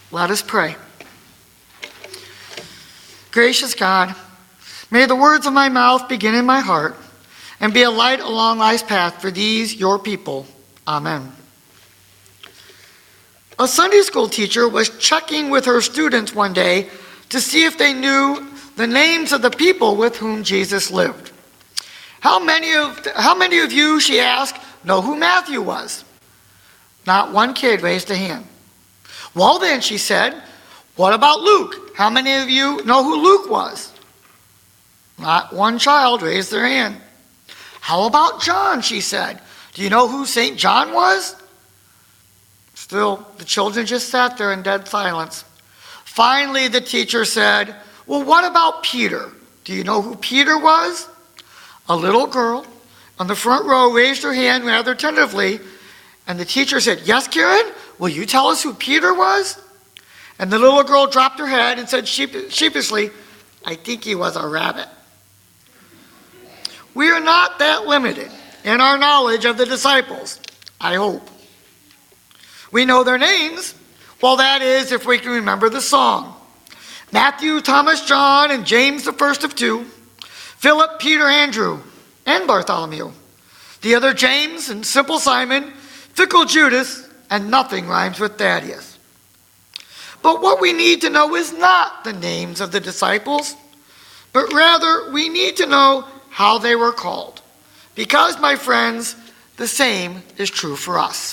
Let us pray. Gracious God, may the words of my mouth begin in my heart and be a light along life's path for these, your people. Amen. A Sunday school teacher was checking with her students one day to see if they knew the names of the people with whom Jesus lived. How many of you, she asked, know who Matthew was? Not one kid raised a hand. Well then, she said, what about Luke? How many of you know who Luke was? Not one child raised their hand. How about John, she said. Do you know who St. John was? Still, the children just sat there in dead silence. Finally, the teacher said, well, what about Peter? Do you know who Peter was? A little girl on the front row raised her hand rather tentatively, and the teacher said, yes, Karen, will you tell us who Peter was? And the little girl dropped her head and said sheepishly, I think he was a rabbit. We are not that limited in our knowledge of the disciples, I hope. We know their names. Well, that is, if we can remember the song. Matthew, Thomas, John, and James, the first of two. Philip, Peter, Andrew, and Bartholomew. The other James and simple Simon, fickle Judas, and nothing rhymes with Thaddeus. But what we need to know is not the names of the disciples, but rather we need to know how they were called. Because, my friends, the same is true for us.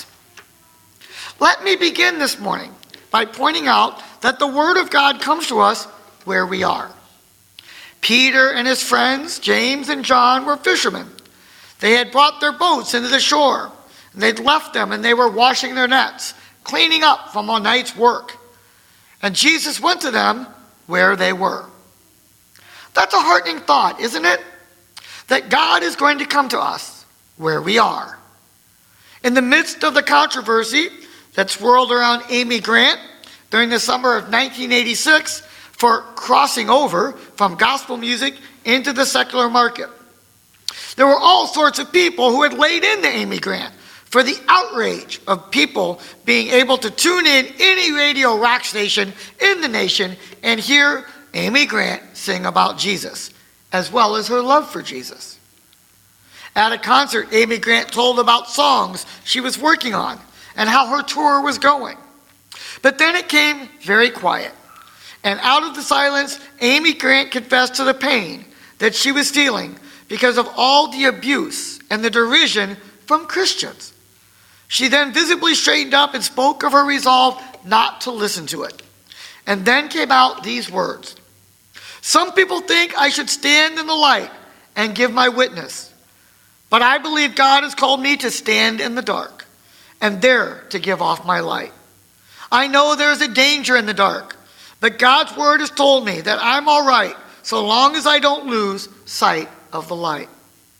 Let me begin this morning by pointing out that the Word of God comes to us where we are. Peter and his friends, James and John, were fishermen. They had brought their boats into the shore, and they'd left them, and they were washing their nets, cleaning up from a night's work. And Jesus went to them where they were. That's a heartening thought, isn't it? That God is going to come to us where we are. In the midst of the controversy that swirled around Amy Grant during the summer of 1986 for crossing over from gospel music into the secular market, there were all sorts of people who had laid into Amy Grant for the outrage of people being able to tune in any radio rock station in the nation and hear Amy Grant sing about Jesus, as well as her love for Jesus. At a concert, Amy Grant told about songs she was working on and how her tour was going. But then it came very quiet. And out of the silence, Amy Grant confessed to the pain that she was feeling because of all the abuse and the derision from Christians. She then visibly straightened up and spoke of her resolve not to listen to it. And then came out these words. Some people think I should stand in the light and give my witness. But I believe God has called me to stand in the dark and there to give off my light. I know there's a danger in the dark, but God's word has told me that I'm all right so long as I don't lose sight of the light.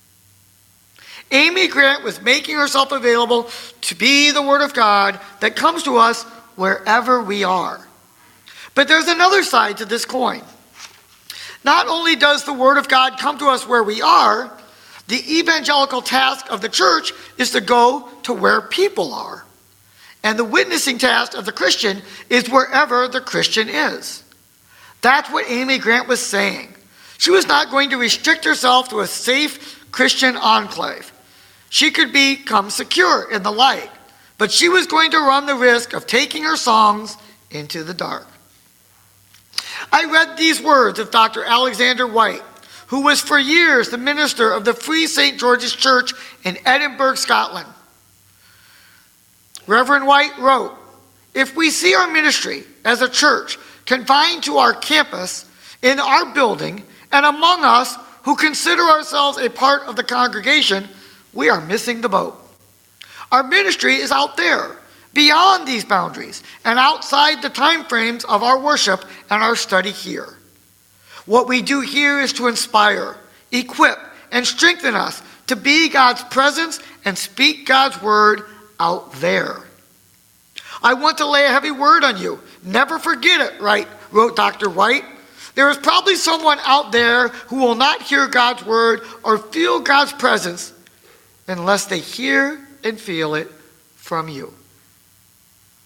Amy Grant was making herself available to be the word of God that comes to us wherever we are. But there's another side to this coin. Not only does the word of God come to us where we are, the evangelical task of the church is to go to where people are. And the witnessing task of the Christian is wherever the Christian is. That's what Amy Grant was saying. She was not going to restrict herself to a safe Christian enclave. She could become secure in the light, but she was going to run the risk of taking her songs into the dark. I read these words of Dr. Alexander White, who was for years the minister of the Free St. George's Church in Edinburgh, Scotland. Reverend White wrote, if we see our ministry as a church confined to our campus, in our building, and among us who consider ourselves a part of the congregation, we are missing the boat. Our ministry is out there, beyond these boundaries, and outside the time frames of our worship and our study here. What we do here is to inspire, equip, and strengthen us to be God's presence and speak God's word out there. I want to lay a heavy word on you. Never forget it, wrote Dr. White. There is probably someone out there who will not hear God's word or feel God's presence unless they hear and feel it from you.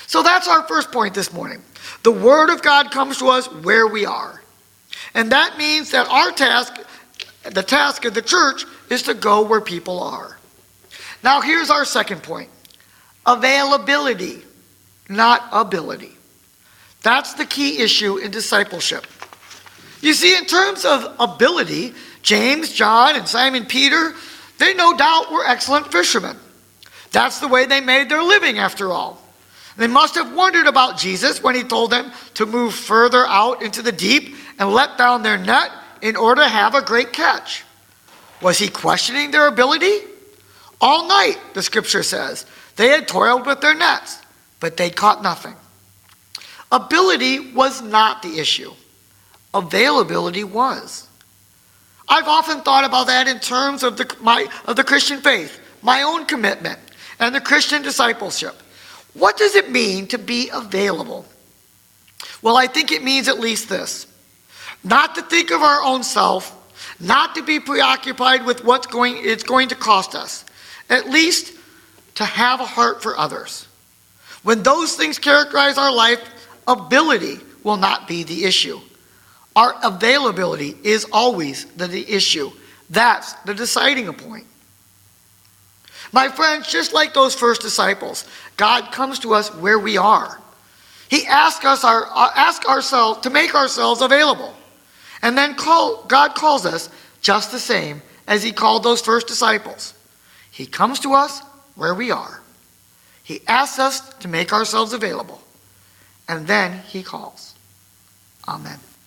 So that's our first point this morning. The Word of God comes to us where we are. And that means that our task, the task of the church, is to go where people are. Now here's our second point. Availability, not ability. That's the key issue in discipleship. You see, in terms of ability, James, John, and Simon Peter, they no doubt were excellent fishermen. That's the way they made their living, after all. They must have wondered about Jesus when he told them to move further out into the deep and let down their net in order to have a great catch. Was he questioning their ability? All night, the scripture says, they had toiled with their nets, but they caught nothing. Ability was not the issue. Availability was. I've often thought about that in terms of the Christian faith, my own commitment, and the Christian discipleship. What does it mean to be available? Well, I think it means at least this. Not to think of our own self, not to be preoccupied with it's going to cost us. At least to have a heart for others. When those things characterize our life, ability will not be the issue. Our availability is always the issue. That's the deciding point. My friends, just like those first disciples, God comes to us where we are. He asks ourselves to make ourselves available. And then God calls us just the same as he called those first disciples. He comes to us where we are. He asks us to make ourselves available. And then he calls. Amen.